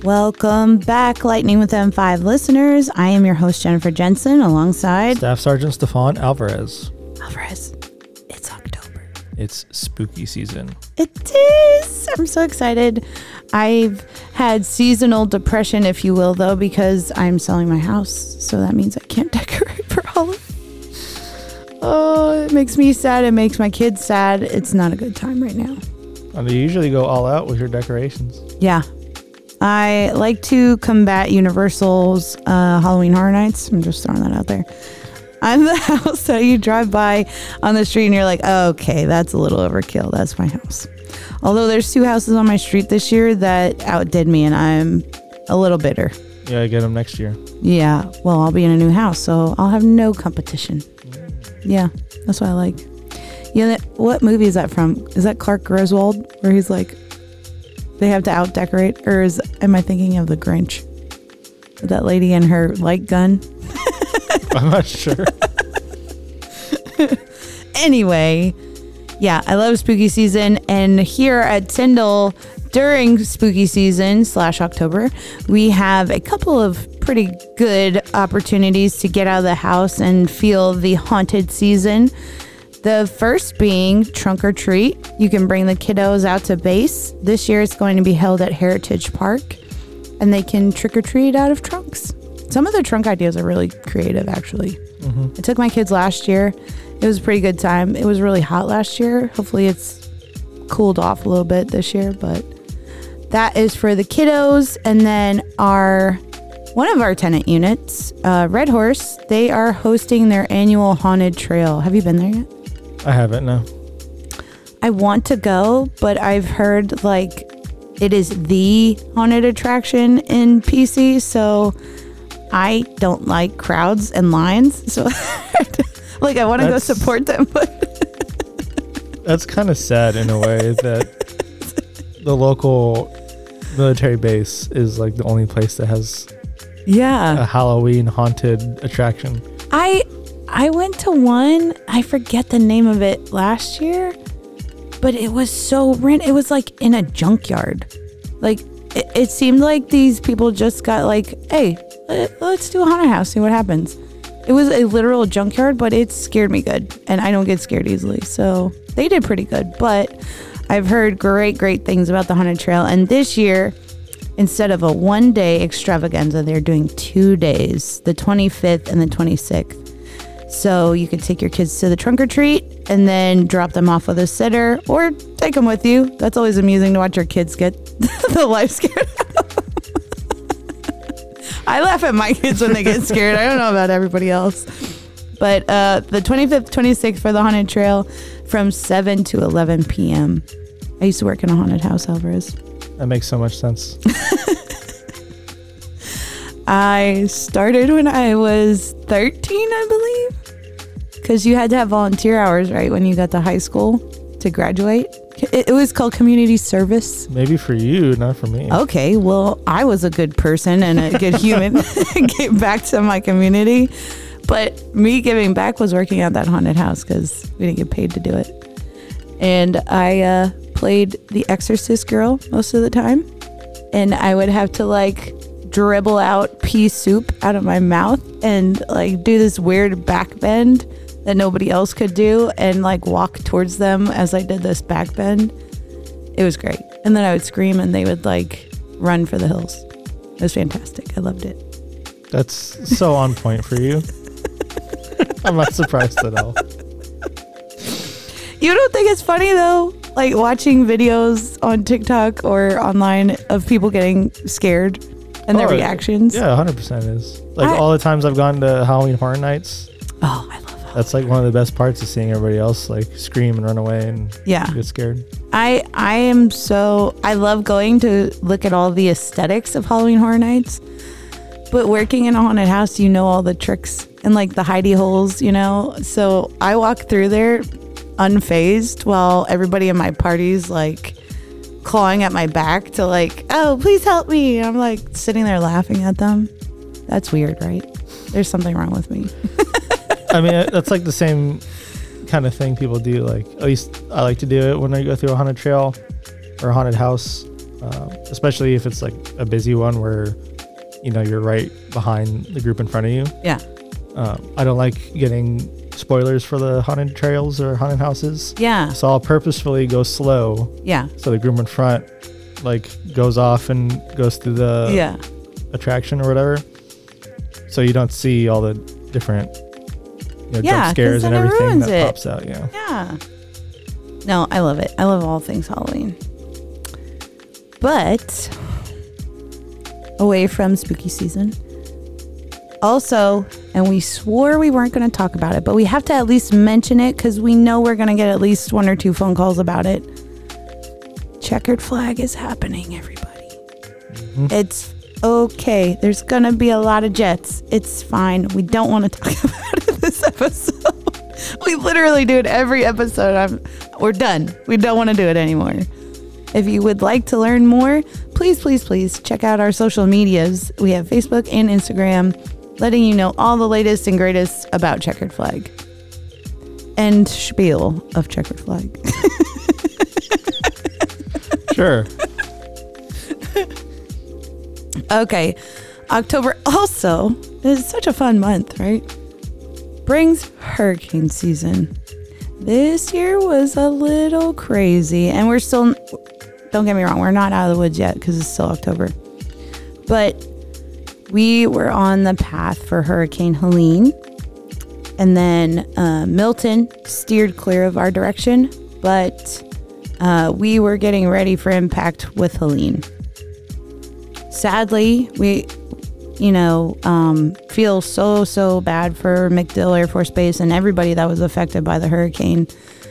Welcome back, Lightning with M5 listeners. I am your host, Jennifer Jensen, alongside Staff Sergeant Stefan Alvarez. It's October. It's spooky season. It is. I'm so excited. I've had seasonal depression, if you will, though, because I'm selling my house. So that means I can't decorate for Halloween. Oh, it makes me sad. It makes my kids sad. It's not a good time right now. And you usually go all out with your decorations. Yeah. I like to combat Universal's Halloween Horror Nights. I'm just throwing that out there. I'm the house that you drive by on the street and you're like, oh, okay, that's a little overkill. That's my house. Although there's 2 houses on my street this year that outdid me and I'm a little bitter. Yeah, I get them next year. Yeah, well, I'll be in a new house, so I'll have no competition. Yeah, that's what I like. You know, what movie is that from? Is that Clark Griswold, where he's like, they have to out-decorate? Or am I thinking of The Grinch? With that lady and her light gun? I'm not sure. Anyway, yeah, I love spooky season. And here at Tyndall, during spooky season / October, we have a couple of pretty good opportunities to get out of the house and feel the haunted season. The first being trunk or treat. You can bring the kiddos out to base. This year it's going to be held at Heritage Park, and they can trick or treat out of trunks. Some of the trunk ideas are really creative, actually. Mm-hmm. I took my kids last year. It was a pretty good time. It was really hot last year. Hopefully it's cooled off a little bit this year, but that is for the kiddos. And then one of our tenant units, Red Horse, they are hosting their annual haunted trail. Have you been there yet? I haven't, no. I want to go, but I've heard like it is the haunted attraction in PC, so I don't like crowds and lines. So like I want to go support them, but that's kind of sad in a way that the local military base is like the only place that has a Halloween haunted attraction. I went to one, I forget the name of it last year, but it was so random. It was like in a junkyard. Like it seemed like these people just got like, hey, let's do a haunted house, see what happens. It was a literal junkyard, but it scared me good. And I don't get scared easily. So they did pretty good. But I've heard great things about the haunted trail. And this year, instead of a 1-day extravaganza, they're doing 2 days, the 25th and the 26th. So you could take your kids to the trunk or treat and then drop them off with a sitter or take them with you. That's always amusing to watch your kids get the life scared out. I laugh at my kids when they get scared. I don't know about everybody else. But the 25th, 26th for the haunted trail from 7 to 11 p.m. I used to work in a haunted house, Alvarez. That makes so much sense. I started when I was 13, I believe. Because you had to have volunteer hours, right, when you got to high school to graduate. It was called community service. Maybe for you, not for me. Okay, well, I was a good person and a good human. Gave back to my community. But me giving back was working at that haunted house because we didn't get paid to do it. And I played the Exorcist girl most of the time. And I would have to like dribble out pea soup out of my mouth and like do this weird back bend that nobody else could do and like walk towards them as I did this back bend. It was great. And then I would scream and they would like run for the hills. It was fantastic. I loved it. That's so on point for you. I'm not surprised at all. You don't think it's funny though? Like watching videos on TikTok or online of people getting scared and their reactions? Yeah, 100% is. Like all the times I've gone to Halloween Horror Nights. Oh, I love Halloween. That's like one of the best parts of seeing everybody else like scream and run away and get scared. I love going to look at all the aesthetics of Halloween Horror Nights. But working in a haunted house, you know all the tricks and like the hidey holes, you know? So I walk through there unfazed while everybody in my party's like clawing at my back to like, oh, please help me. And I'm like sitting there laughing at them. That's weird, right? There's something wrong with me. I mean, that's like the same kind of thing people do. Like, at least I like to do it when I go through a haunted trail or a haunted house. especially if it's like a busy one where, you're right behind the group in front of you. Yeah. I don't like getting spoilers for the haunted trails or haunted houses. Yeah. So I'll purposefully go slow. Yeah. So the group in front goes off and goes through the attraction or whatever. So you don't see all the different jump scares and everything that pops out. Yeah. Yeah. No, I love it. I love all things Halloween. But away from spooky season. Also, and we swore we weren't going to talk about it, but we have to at least mention it because we know we're going to get at least 1 or 2 phone calls about it. Checkered Flag is happening, everybody. Mm-hmm. It's okay. There's going to be a lot of jets. It's fine. We don't want to talk about it this episode. We literally do it every episode. We're done. We don't want to do it anymore. If you would like to learn more, please check out our social medias. We have Facebook and Instagram, letting you know all the latest and greatest about Checkered Flag. And spiel of Checkered Flag. Sure. Okay. October also is such a fun month, right? Brings hurricane season. This year was a little crazy, and we're still, don't get me wrong, we're not out of the woods yet because it's still October. But we were on the path for Hurricane Helene, and then Milton steered clear of our direction, but we were getting ready for impact with Helene. Sadly, we feel so bad for MacDill Air Force Base and everybody that was affected by the hurricane.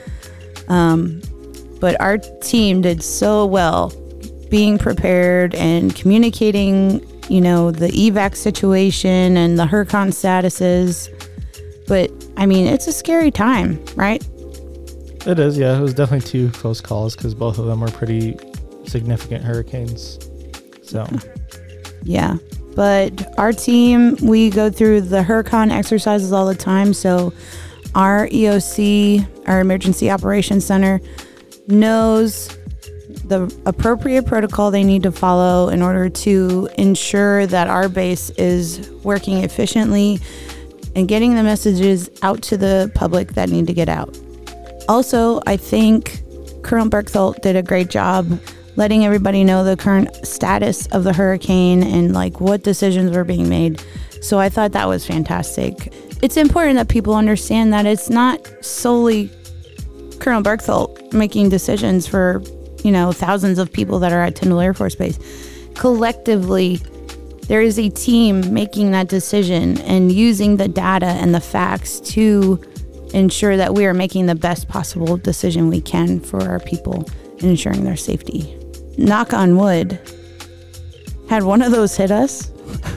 But our team did so well being prepared and communicating, the evac situation and the HURCON statuses. But, it's a scary time, right? It is, yeah. It was definitely 2 close calls because both of them were pretty significant hurricanes. So, yeah. But our team, we go through the HURCON exercises all the time. So our EOC, our Emergency Operations Center, knows the appropriate protocol they need to follow in order to ensure that our base is working efficiently and getting the messages out to the public that need to get out. Also, I think Colonel Berkthalt did a great job letting everybody know the current status of the hurricane and what decisions were being made. So I thought that was fantastic. It's important that people understand that it's not solely Colonel Berkthalt making decisions for, thousands of people that are at Tyndall Air Force Base. Collectively, there is a team making that decision and using the data and the facts to ensure that we are making the best possible decision we can for our people and ensuring their safety. Knock on wood. Had one of those hit us?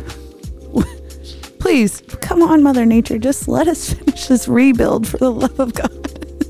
Please, come on, Mother Nature. Just let us finish this rebuild for the love of God.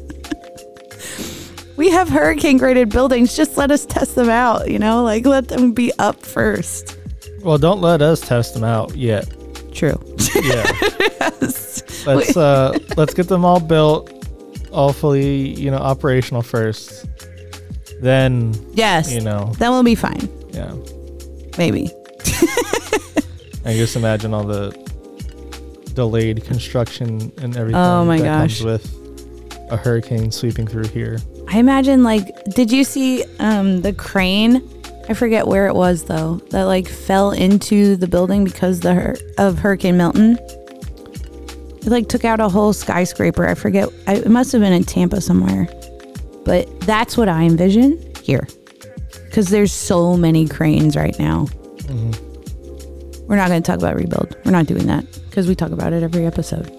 We have hurricane-graded buildings. Just let us test them out, let them be up first. Well, don't let us test them out yet. True. Yeah. Yes. Let's get them all built, all fully, operational first. Then, yes, then we'll be fine. Yeah. Maybe. I just imagine all the delayed construction and everything comes with a hurricane sweeping through here. I imagine, did you see the crane? I forget where it was, though, that, fell into the building because of Hurricane Milton. It, took out a whole skyscraper. I forget. It must have been in Tampa somewhere. But that's what I envision here. Because there's so many cranes right now. Mm-hmm. We're not going to talk about rebuild. We're not doing that. Because we talk about it every episode.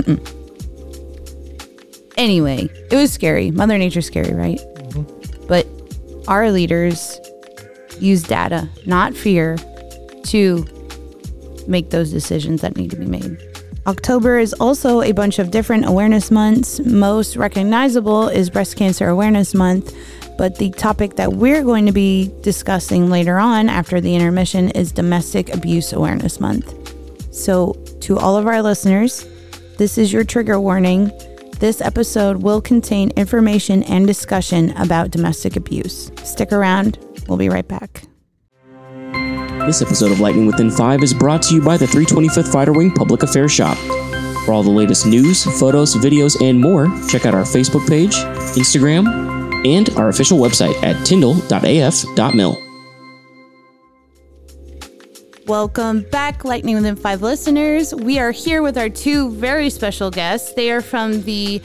Anyway, it was scary. Mother Nature's scary, right? Mm-hmm. But our leaders use data, not fear, to make those decisions that need to be made. October is also a bunch of different awareness months. Most recognizable is Breast Cancer Awareness Month, but the topic that we're going to be discussing later on after the intermission is Domestic Abuse Awareness Month. So to all of our listeners, this is your trigger warning. This episode will contain information and discussion about domestic abuse. Stick around We'll be right back. This episode of Lightning Within 5 is brought to you by the 325th Fighter Wing Public Affairs Shop. For all the latest news, photos, videos, and more, check out our Facebook page, Instagram, and our official website at tyndall.af.mil. Welcome back, Lightning Within 5 listeners. We are here with our two very special guests. They are from the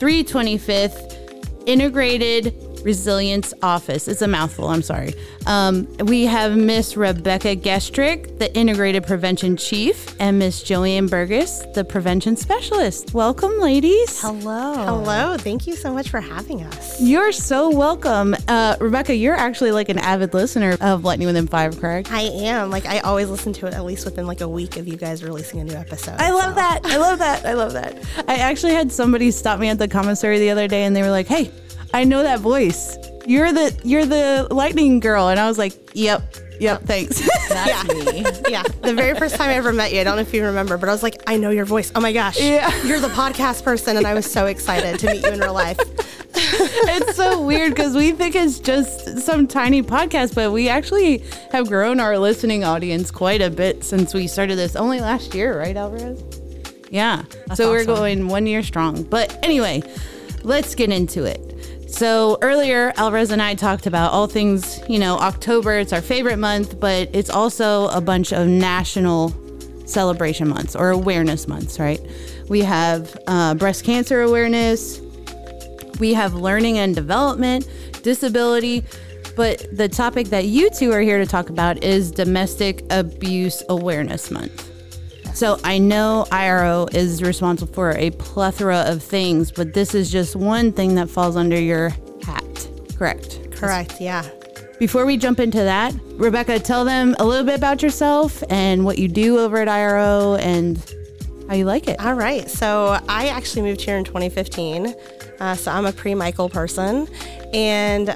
325th Integrated Resilience Office. It's a mouthful, I'm sorry. We have Miss Rebecca Gestrick, the Integrated Prevention Chief, and Miss Joanne Burgess, the Prevention Specialist. Welcome, ladies. Hello. Hello. Thank you so much for having us. You're so welcome. Rebecca, you're actually like an avid listener of Lightning Within 5, correct? I am. Like, I always listen to it at least within like a week of you guys releasing a new episode. I love that. I love that. I love that. I actually had somebody stop me at the commissary the other day and they were like, hey, I know that voice. You're the lightning girl. And I was like, yep, thanks. That's me. Yeah. The very first time I ever met you, I don't know if you remember, but I was like, I know your voice. Oh my gosh. Yeah. You're the podcast person. And I was so excited to meet you in real life. It's so weird because we think it's just some tiny podcast, but we actually have grown our listening audience quite a bit since we started this only last year, right, Alvarez? Yeah. That's so awesome. We're going 1 year strong. But anyway, let's get into it. So earlier, Alvarez and I talked about all things, October, it's our favorite month, but it's also a bunch of national celebration months or awareness months, right? We have breast cancer awareness, we have learning and development, disability, but the topic that you two are here to talk about is Domestic Abuse Awareness Month. So I know IRO is responsible for a plethora of things, but this is just one thing that falls under your hat, correct? Correct, yeah. Before we jump into that, Rebecca, tell them a little bit about yourself and what you do over at IRO and how you like it. All right. So I actually moved here in 2015. So I'm a pre-Michael person. And,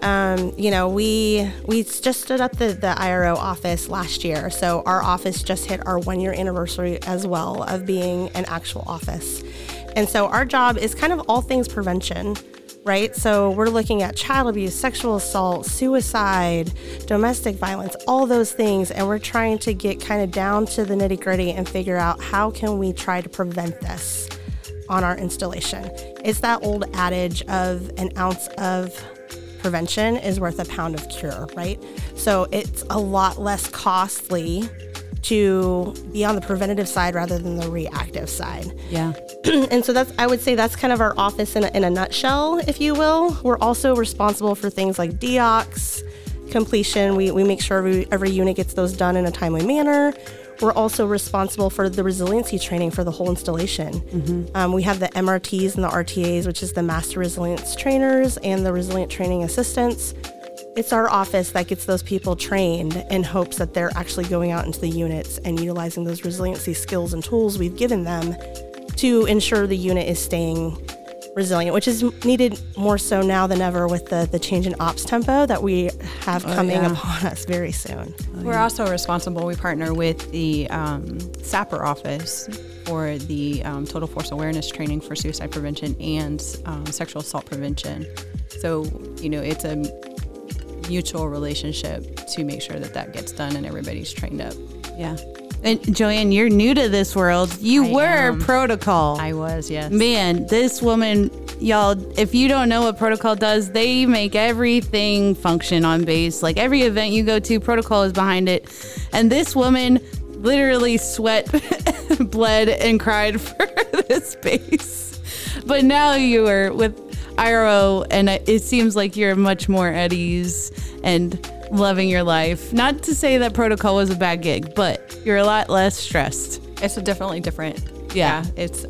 we just stood up the IRO office last year. So our office just hit our 1 year anniversary as well of being an actual office. And so our job is kind of all things prevention, right? So we're looking at child abuse, sexual assault, suicide, domestic violence, all those things. And we're trying to get kind of down to the nitty gritty and figure out how can we try to prevent this on our installation. It's that old adage of an ounce of prevention is worth a pound of cure, right? So it's a lot less costly to be on the preventative side rather than the reactive side. Yeah. And so I would say that's kind of our office in a nutshell, if you will. We're also responsible for things like DEOCs, completion. We make sure every unit gets those done in a timely manner. We're also responsible for the resiliency training for the whole installation. Mm-hmm. We have the MRTs and the RTAs, which is the Master Resilience Trainers and the Resilient Training Assistants. It's our office that gets those people trained in hopes that they're actually going out into the units and utilizing those resiliency skills and tools we've given them to ensure the unit is staying resilient, which is needed more so now than ever with the change in ops tempo that we have coming upon us very soon. We're also responsible. We partner with the SAPR office for the total force awareness training for suicide prevention and sexual assault prevention. So, it's a mutual relationship to make sure that gets done and everybody's trained up. Yeah. And Joanne, you're new to this world. You were protocol. I was, yes. Man, this woman, y'all, if you don't know what protocol does, they make everything function on base. Like every event you go to, protocol is behind it. And this woman literally sweat, bled, and cried for this base. But now you are with IRO, and it seems like you're much more at ease and loving your life. Not to say that protocol was a bad gig, but you're a lot less stressed. It's definitely different. Yeah. It's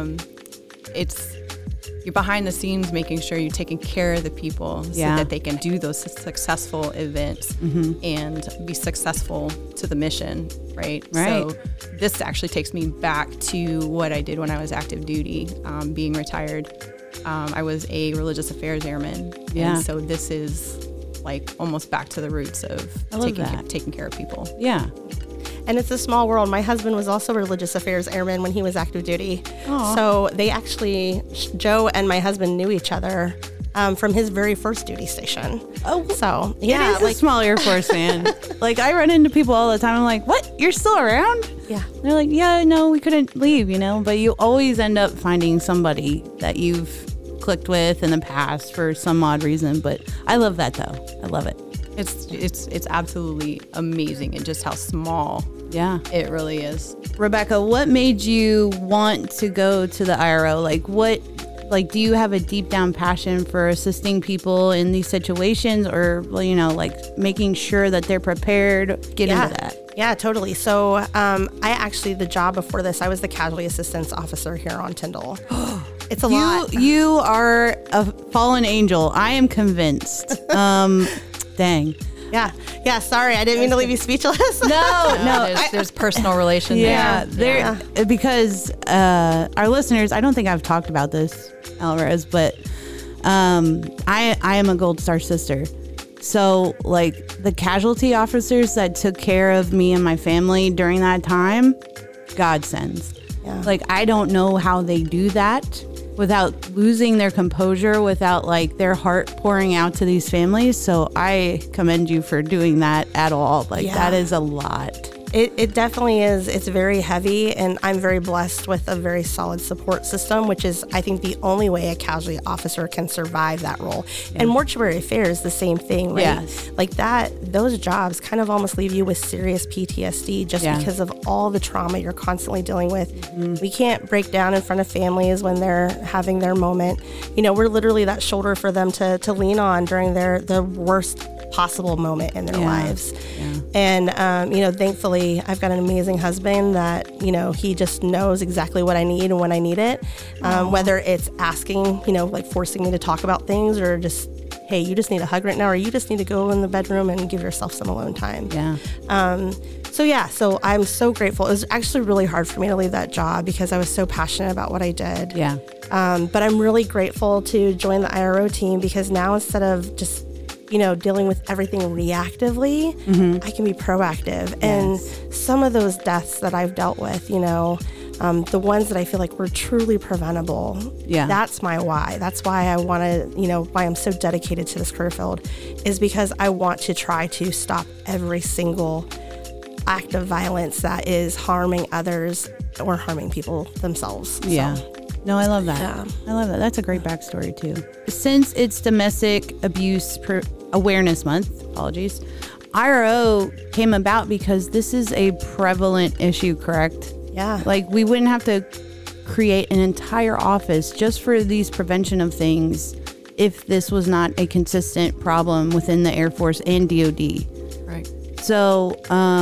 you're behind the scenes making sure you're taking care of the people so that they can do those successful events and be successful to the mission, right? So this actually takes me back to what I did when I was active duty, being retired. I was a religious affairs airman. Yeah. And so this is like almost back to the roots of taking care of people. Yeah. And it's a small world. My husband was also a religious affairs airman when he was active duty. Aww. So they actually, Joe and my husband knew each other from his very first duty station. Oh, so yeah, it is a small Air Force, man. Like, I run into people all the time. I'm like, what? You're still around? Yeah. They're like, yeah, no, we couldn't leave, but you always end up finding somebody that you've clicked with in the past for some odd reason. But I love that, though. I love it. It's absolutely amazing, and just how small it really is. Rebecca, what made you want to go to the IRO? Do you have a deep down passion for assisting people in these situations, or, making sure that they're prepared? Get into that. Yeah, totally. So the job before this, I was the casualty assistance officer here on Tyndall. It's a lot. You are a fallen angel. I am convinced. Dang. Yeah. Sorry, I didn't mean to leave you speechless. No. There's personal relation there. Because our listeners, I don't think I've talked about this, Alvarez, but I am a Gold Star sister. So, the casualty officers that took care of me and my family during that time, godsends. Yeah. I don't know how they do that without losing their composure, without their heart pouring out to these families. So I commend you for doing that at all. That is a lot. It definitely is. It's very heavy, and I'm very blessed with a very solid support system, which is, I think, the only way a casualty officer can survive that role. Yeah. And mortuary affairs, the same thing, right? Yes. Those jobs kind of almost leave you with serious PTSD just because of all the trauma you're constantly dealing with. Mm-hmm. We can't break down in front of families when they're having their moment. We're literally that shoulder for them to lean on during their worst possible moment in their lives. Yeah. And, thankfully, I've got an amazing husband that, he just knows exactly what I need and when I need it. Whether it's asking, forcing me to talk about things, or just, hey, you just need a hug right now, or you just need to go in the bedroom and give yourself some alone time. Yeah. So I'm so grateful. It was actually really hard for me to leave that job because I was so passionate about what I did. Yeah. But I'm really grateful to join the IRO team, because now, instead of just dealing with everything reactively, I can be proactive. Yes. And some of those deaths that I've dealt with, the ones that I feel like were truly preventable, that's my why. That's why I want to, why I'm so dedicated to this career field, is because I want to try to stop every single act of violence that is harming others or harming people themselves. Yeah. So. No, I love that. Yeah. I love that. That's a great backstory, too. Since it's Domestic Abuse Awareness Month, IRO came about because this is a prevalent issue, correct? Yeah. We wouldn't have to create an entire office just for these prevention of things if this was not a consistent problem within the Air Force and DOD. Right. So,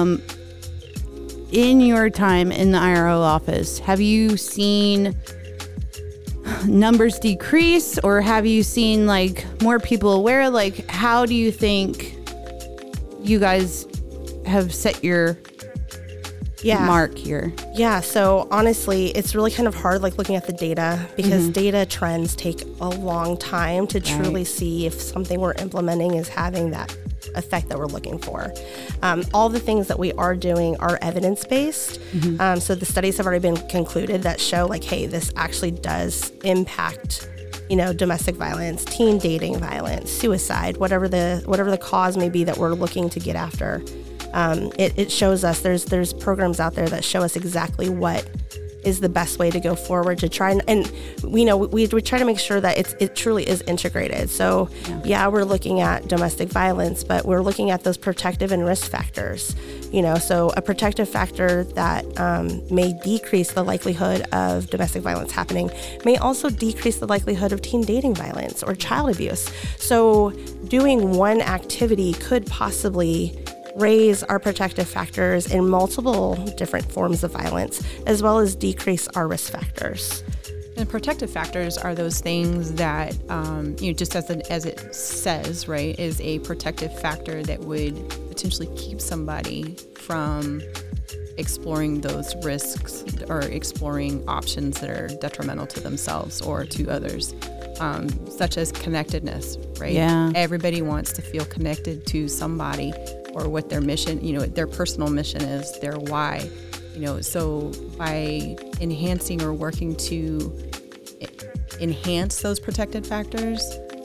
in your time in the IRO office, have you seen numbers decrease, or have you seen more people aware? How do you think you guys have set your mark here? Yeah, so honestly, it's really kind of hard looking at the data, because data trends take a long time to truly see if something we're implementing is having that effect that we're looking for. All the things that we are doing are evidence-based. So the studies have already been concluded that show hey, this actually does impact, domestic violence, teen dating violence, suicide, whatever the cause may be that we're looking to get after. It shows us there's programs out there that show us exactly what is the best way to go forward to try and we try to make sure that it truly is integrated. So we're looking at domestic violence, but we're looking at those protective and risk factors. So a protective factor that may decrease the likelihood of domestic violence happening may also decrease the likelihood of teen dating violence or child abuse. So doing one activity could possibly raise our protective factors in multiple different forms of violence, as well as decrease our risk factors. And protective factors are those things that, just as it says, right, is a protective factor that would potentially keep somebody from exploring those risks or exploring options that are detrimental to themselves or to others, such as connectedness, right? Yeah. Everybody wants to feel connected to somebody, or what their mission, their personal mission is, their why. So by enhancing or working to enhance those protected factors,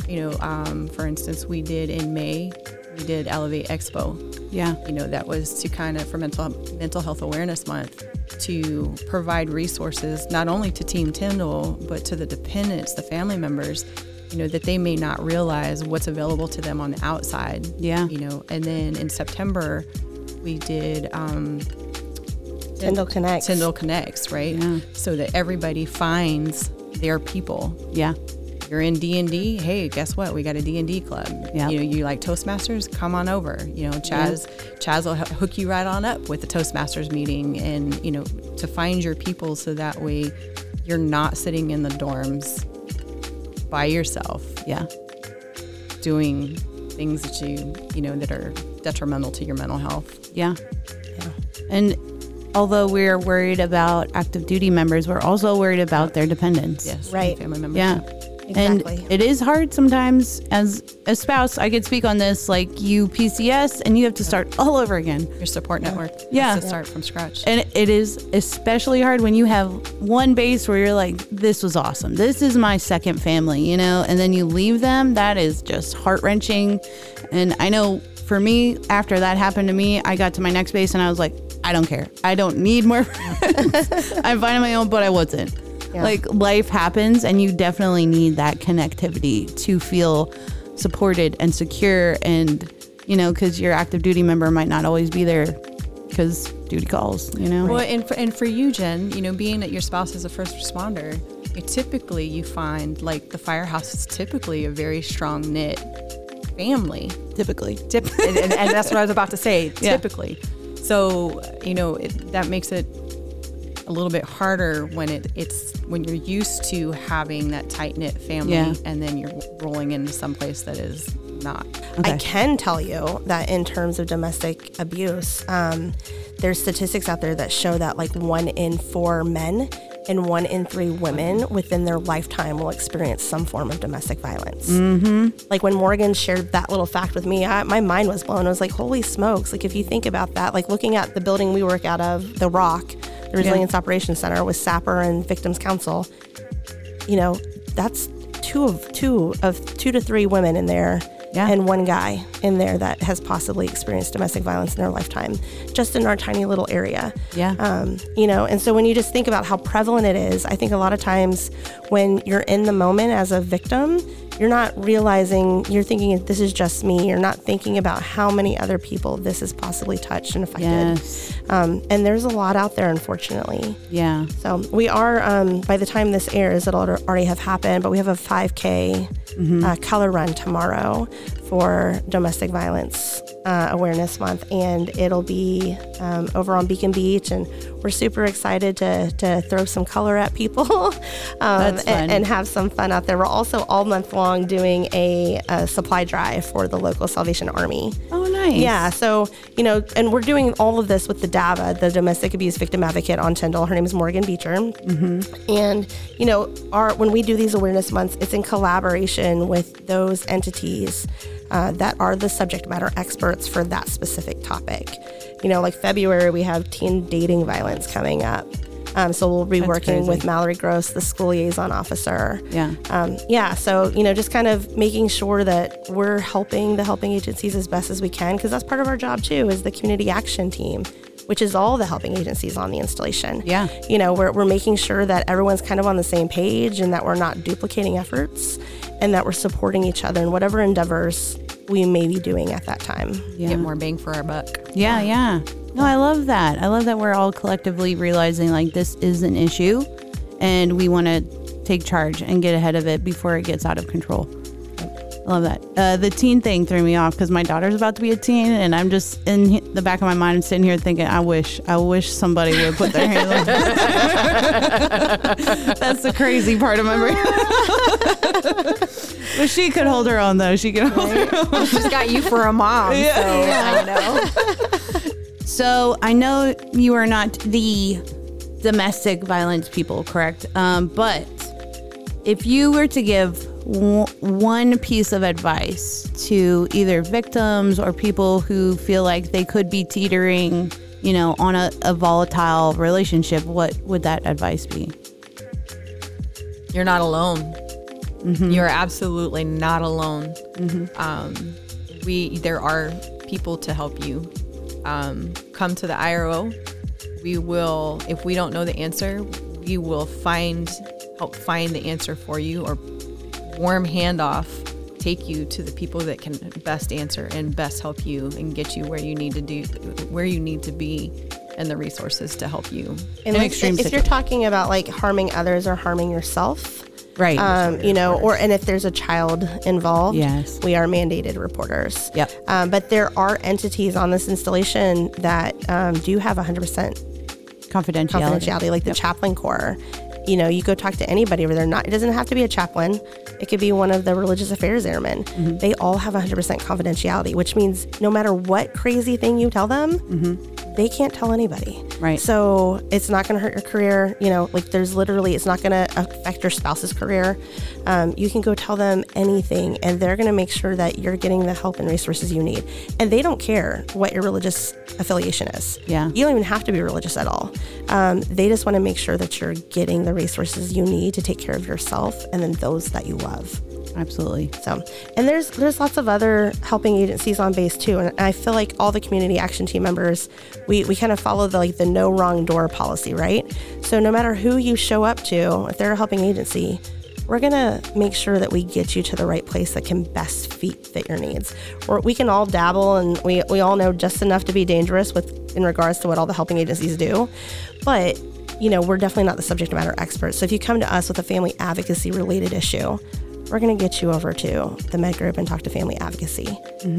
For instance, we did in May, we did Elevate Expo. Yeah. That was to kind of, for Mental Health Awareness Month, to provide resources not only to Team Tyndall, but to the dependents, the family members, that they may not realize what's available to them on the outside. Yeah. And then in September, we did Tyndall Connects. Tyndall Connects, right? Yeah. So that everybody finds their people. Yeah. You're in D&D. Hey, guess what? We got a D&D club. Yeah. You like Toastmasters? Come on over. Chaz will hook you right on up with the Toastmasters meeting, and to find your people, so that way you're not sitting in the dorms by yourself. Yeah. Doing things that that are detrimental to your mental health. Yeah. And although we're worried about active duty members, we're also worried about their dependents. Yes. Right. Family members. Yeah. Exactly. And it is hard sometimes as a spouse. I could speak on this, like you PCS, and you have to start all over again. Your support network. Yeah. Has to start from scratch. And it is especially hard when you have one base where you're like, this was awesome. This is my second family, and then you leave them. That is just heart-wrenching. And I know for me, after that happened to me, I got to my next base and I was like, I don't care. I don't need more friends. I'm fine on my own, but I wasn't. Yeah. Like, life happens, and you definitely need that connectivity to feel supported and secure, and because your active duty member might not always be there because duty calls. Well, and for you, Jen, being that your spouse is a first responder, typically you find like the firehouse is typically a very strong knit family. Typically, and that's what I was about to say. Typically, so that makes it a little bit harder when when you're used to having that tight-knit family, and then you're rolling into someplace that is not. Okay. I can tell you that in terms of domestic abuse, there's statistics out there that show that like 1 in 4 men and 1 in 3 women within their lifetime will experience some form of domestic violence. Mm-hmm. Like when Morgan shared that little fact with me, my mind was blown. I was like, holy smokes. Like if you think about that, like looking at the building we work out of, The Rock, the Resilience Operations Center with SAPR and Victims Council, that's two to three women in there. Yeah. And 1 guy in there that has possibly experienced domestic violence in their lifetime, just in our tiny little area. Yeah. And so when you just think about how prevalent it is, I think a lot of times when you're in the moment as a victim, you're not realizing, you're thinking this is just me. You're not thinking about how many other people this has possibly touched and affected. Yes. And there's a lot out there, unfortunately. Yeah. So we are, by the time this airs, it'll already have happened, but we have a 5K color run tomorrow for Domestic Violence Awareness Month, and it'll be over on Beacon Beach, and we're super excited to throw some color at people and have some fun out there. We're also all month long doing a supply drive for the local Salvation Army. Oh, nice. Yeah, so, and we're doing all of this with the DAVA, the Domestic Abuse Victim Advocate on Tyndall. Her name is Morgan Beecher. Mm-hmm. And, when we do these awareness months, it's in collaboration with those entities that are the subject matter experts for that specific topic. Like February, we have teen dating violence coming up. So we'll be working with Mallory Gross, the school liaison officer. Yeah. So, just kind of making sure that we're helping the helping agencies as best as we can, because that's part of our job too, is the community action team, which is all the helping agencies on the installation. Yeah. We're making sure that everyone's kind of on the same page, and that we're not duplicating efforts, and that we're supporting each other in whatever endeavors we may be doing at that time. Yeah. Get more bang for our buck. Yeah. No, I love that. I love that we're all collectively realizing like this is an issue, and we want to take charge and get ahead of it before it gets out of control. I love that. The teen thing threw me off because my daughter's about to be a teen, and I'm just in the back of my mind sitting here thinking, I wish somebody would put their hands on. That's the crazy part of my brain. But she could hold her own, though. She could hold her own. She's got you for a mom, so I know. So I know you are not the domestic violence people, correct? But if you were to give one piece of advice to either victims or people who feel like they could be teetering, on a volatile relationship, what would that advice be? You're not alone. You're absolutely not alone. There are people to help you. Come to the IRO. We will, if we don't know the answer, we will help find the answer for you, or warm handoff, take you to the people that can best answer and best help you and get you where you need to be, and the resources to help you. And if you're talking about like harming others or harming yourself, right? And if there's a child involved, yes, we are mandated reporters. Yep. But there are entities on this installation that do have 100% confidentiality, like the Chaplain Corps. You go talk to anybody over there. It doesn't have to be a chaplain. It could be one of the religious affairs airmen. They all have 100% confidentiality, which means no matter what crazy thing you tell them, they can't tell anybody. Right. So it's not going to hurt your career. It's not going to affect your spouse's career. You can go tell them anything, and they're going to make sure that you're getting the help and resources you need. And they don't care what your religious affiliation is. Yeah. You don't even have to be religious at all. They just want to make sure that you're getting the resources you need to take care of yourself and then those that you love. Absolutely. So, and there's lots of other helping agencies on base too. And I feel like all the community action team members, we kind of follow the no wrong door policy, right? So no matter who you show up to, if they're a helping agency, we're going to make sure that we get you to the right place that can best fit your needs. Or we can all dabble, and we all know just enough to be dangerous in regards to what all the helping agencies do. But, we're definitely not the subject matter experts. So if you come to us with a family advocacy related issue, we're going to get you over to the Med Group and talk to family advocacy.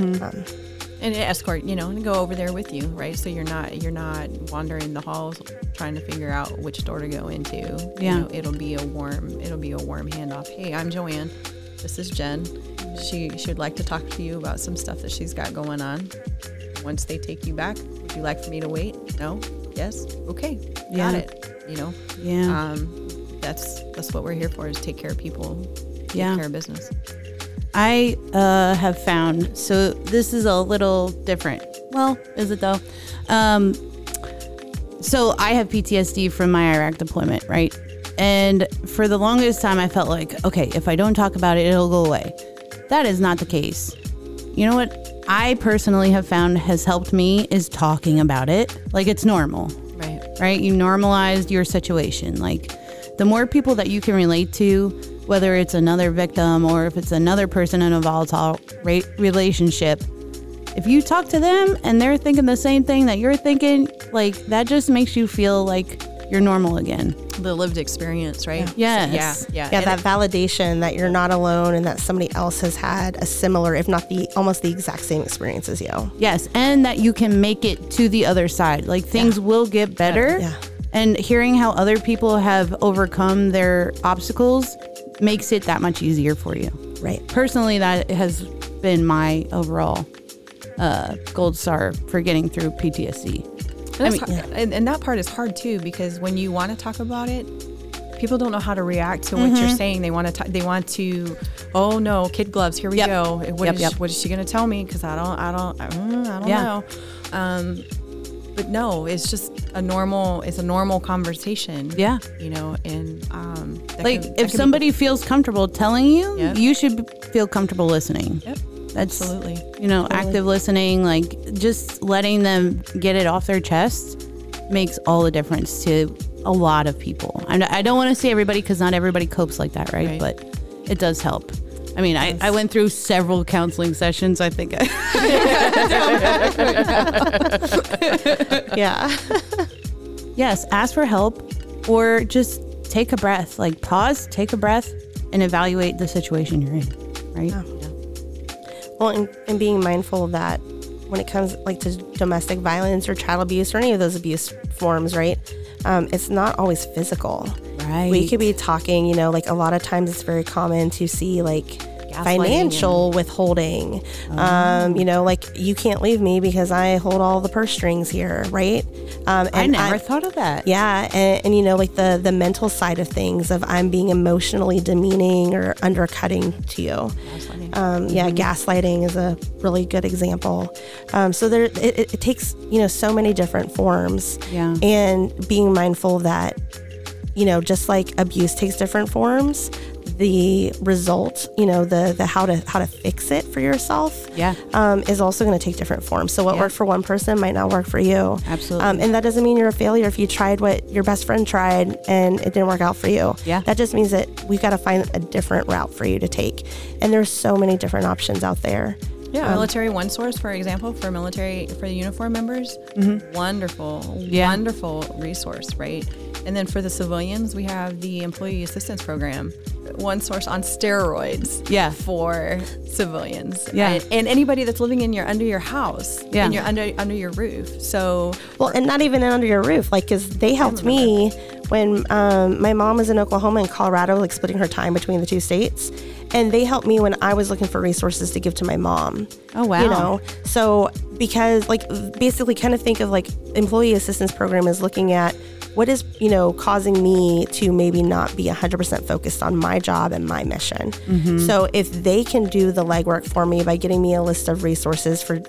And escort, and go over there with you, right? So you're not wandering the halls trying to figure out which door to go into. Yeah. It'll be a warm handoff. Hey, I'm Joanne. This is Jen. She would like to talk to you about some stuff that she's got going on. Once they take you back, would you like for me to wait? No? Yes? Okay. Got it. Yeah. That's what we're here for, is take care of people, take care of business. I have found, so this is a little different. Well, is it though? So I have PTSD from my Iraq deployment, right? And for the longest time, I felt like, okay, if I don't talk about it, it'll go away. That is not the case. You know what I personally have found has helped me is talking about it like it's normal. Right? You normalized your situation. Like, the more people that you can relate to, whether it's another victim or if it's another person in a volatile relationship, if you talk to them and they're thinking the same thing that you're thinking, like, that just makes you feel like you're normal again. The lived experience, right? Yes. Yeah, that validation that you're not alone and that somebody else has had a similar, if not almost the exact same experience as you. Yes, and that you can make it to the other side. Like, things will get better. Yeah. And hearing how other people have overcome their obstacles makes it that much easier for you. Right. Personally, that has been my overall gold star for getting through PTSD. And that part is hard too, because when you want to talk about it, people don't know how to react to what you're saying. They want to, oh no, kid gloves, here we go. What is she going to tell me? Because I don't know. But no, it's just a normal conversation. Yeah. And if somebody feels comfortable telling you, you should feel comfortable listening. Yep. That's absolutely, active listening, like just letting them get it off their chest makes all the difference to a lot of people. I don't want to say everybody, because not everybody copes like that, right? But it does help. I mean, I went through several counseling sessions, I think. Yeah. Yes, ask for help, or just take a breath, like pause, take a breath, and evaluate the situation you're in, right? Yeah. Well, and being mindful that when it comes like to domestic violence or child abuse or any of those abuse forms, right? It's not always physical. Right. We could be talking, like a lot of times it's very common to see like financial withholding. Like, you can't leave me because I hold all the purse strings here, right? And I never thought of that. Yeah, and like the mental side of things, of I'm being emotionally demeaning or undercutting to you. Gaslighting is a really good example. So it takes so many different forms. Yeah. And being mindful that just like abuse takes different forms, the result, the how to fix it for yourself, is also going to take different forms. So what worked for one person might not work for you. Absolutely. And that doesn't mean you're a failure if you tried what your best friend tried and it didn't work out for you. Yeah. That just means that we've got to find a different route for you to take. And there's so many different options out there. Yeah, Military One Source, for example, for the uniform members, wonderful resource, right? And then for the civilians, we have the Employee Assistance Program, One Source on steroids for civilians. Yeah. And anybody that's living under your house, and you're under your roof. So, well, and not even under your roof, like, because they helped me when my mom was in Oklahoma and Colorado, like splitting her time between the two states. And they helped me when I was looking for resources to give to my mom. Oh, wow. So because basically kind of think of Employee Assistance Program is looking at what is, causing me to maybe not be 100% focused on my job and my mission. Mm-hmm. So if they can do the legwork for me by getting me a list of resources for,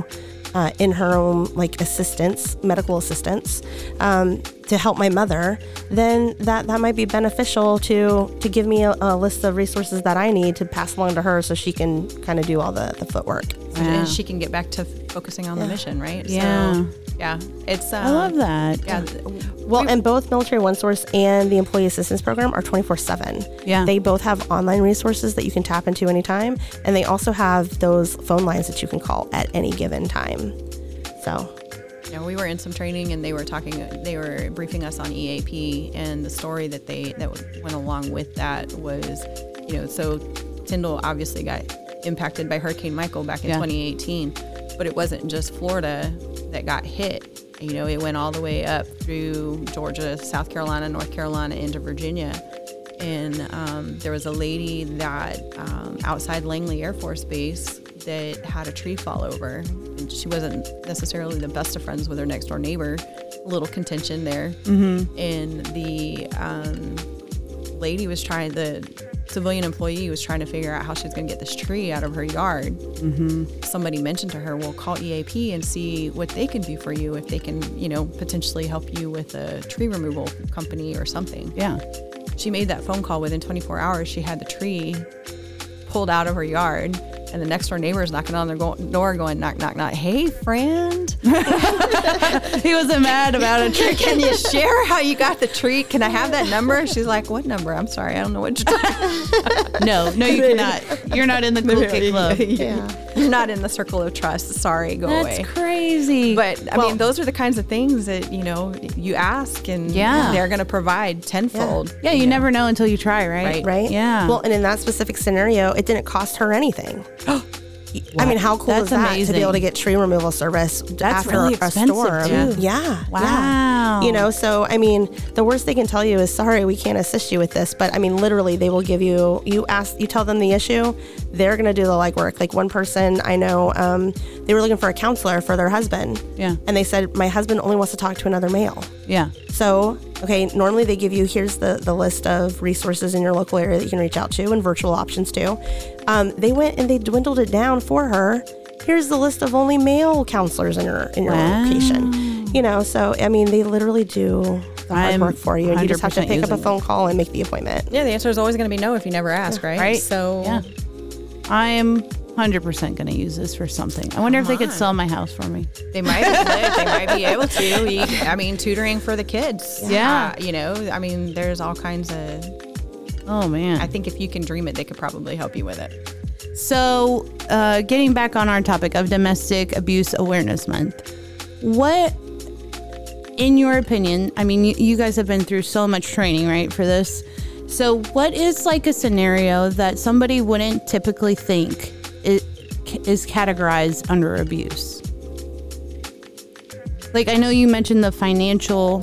in-home assistance, medical assistance, to help my mother, then that might be beneficial to give me a list of resources that I need to pass along to her so she can kind of do all the footwork. Wow. And she can get back to focusing on the mission, right? Yeah. So, it's I love that. Yeah. Well, and both Military One Source and the Employee Assistance Program are 24/7. Yeah. They both have online resources that you can tap into anytime, and they also have those phone lines that you can call at any given time. So, we were in some training, and they were briefing us on EAP, and the story that went along with that was, so Tyndall obviously got impacted by Hurricane Michael back in 2018, but it wasn't just Florida that got hit. It went all the way up through Georgia, South Carolina, North Carolina, into Virginia. And there was a lady that outside Langley Air Force Base that had a tree fall over. And she wasn't necessarily the best of friends with her next door neighbor. A little contention there. Mm-hmm. And the civilian employee was trying to figure out how she was going to get this tree out of her yard. Mm-hmm. Somebody mentioned to her, well, call EAP and see what they can do for you, if they can, potentially help you with a tree removal company or something. Yeah. She made that phone call. Within 24 hours, she had the tree pulled out of her yard. And the next door neighbor is knocking on their door going, knock, knock, knock. Hey, friend. He wasn't mad about a tree. Can you share how you got the tree? Can I have that number? She's like, what number? I'm sorry. I don't know what you're talking about. No, you cannot. You're not in the cool kid club. Yeah. You're not in the circle of trust. Sorry, go away. That's crazy. But, I mean, those are the kinds of things that, you ask and they're going to provide tenfold. Yeah, you never know until you try, right? Right? Yeah. Well, and in that specific scenario, it didn't cost her anything. I mean, how cool is that amazing. to be able to get tree removal service after really a storm? Too. Yeah. Wow. Yeah. So, I mean, the worst they can tell you is, sorry, we can't assist you with this. But I mean, literally, they will give you tell them the issue, they're going to do the legwork. Like one person I know, they were looking for a counselor for their husband. Yeah. And they said, my husband only wants to talk to another male. Yeah. So, okay, normally they give you, here's the list of resources in your local area that you can reach out to and virtual options too. They went and they dwindled it down for her. Here's the list of only male counselors in your location. So, I mean, they literally do the hard work for you. And you just have to pick up a phone call and make the appointment. Yeah, the answer is always going to be no if you never ask, right? Right. So, yeah. I'm 100% going to use this for something. I wonder if they could sell my house for me. They might be able to. Tutoring for the kids. Yeah. I mean, there's all kinds of... Oh, man. I think if you can dream it, they could probably help you with it. So, getting back on our topic of Domestic Abuse Awareness Month, what, in your opinion, I mean, you guys have been through so much training, right, for this. So what is like a scenario that somebody wouldn't typically think is categorized under abuse? Like, I know you mentioned the financial,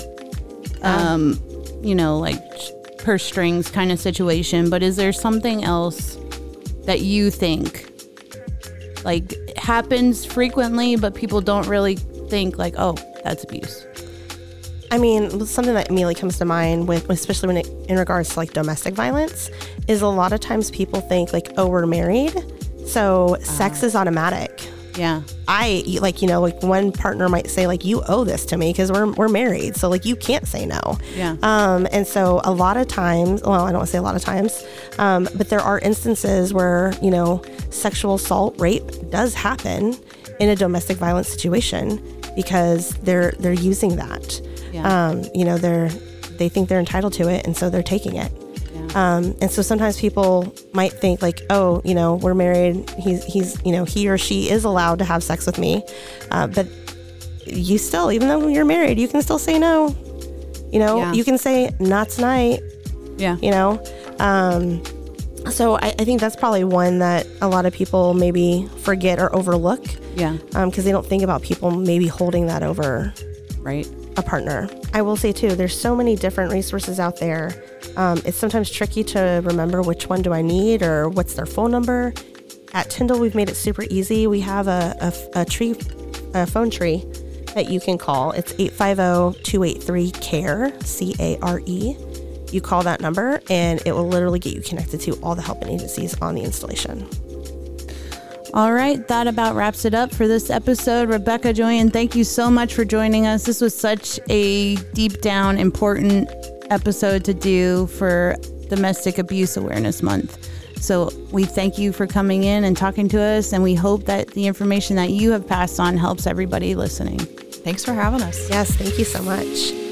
like purse strings kind of situation, but is there something else that you think like happens frequently, but people don't really think like, oh, that's abuse? I mean, something that immediately comes to mind with, especially in regards to like domestic violence, is a lot of times people think like, oh, we're married, so sex is automatic. Yeah. Like one partner might say like, you owe this to me because we're married. So like, you can't say no. Yeah. And so a lot of times, well, I don't want to say a lot of times, but there are instances where, sexual assault, rape does happen in a domestic violence situation because they're using that. Yeah. They think they're entitled to it. And so they're taking it. And so sometimes people might think like, oh, we're married. He's he or she is allowed to have sex with me. But you still, even though you're married, you can still say no. You can say not tonight. Yeah. So I think that's probably one that a lot of people maybe forget or overlook. Yeah. Because they don't think about people maybe holding that over. Right. A partner. I will say too, there's so many different resources out there. It's sometimes tricky to remember which one do I need or what's their phone number. At Tyndall, we've made it super easy. We have a phone tree that you can call. It's 850-283-CARE, C-A-R-E. You call that number and it will literally get you connected to all the helping agencies on the installation. All right, that about wraps it up for this episode. Rebecca Joyen, thank you so much for joining us. This was such a deep down important episode to do for Domestic Abuse Awareness Month. So we thank you for coming in and talking to us, and we hope that the information that you have passed on helps everybody listening. Thanks for having us. Yes, thank you so much.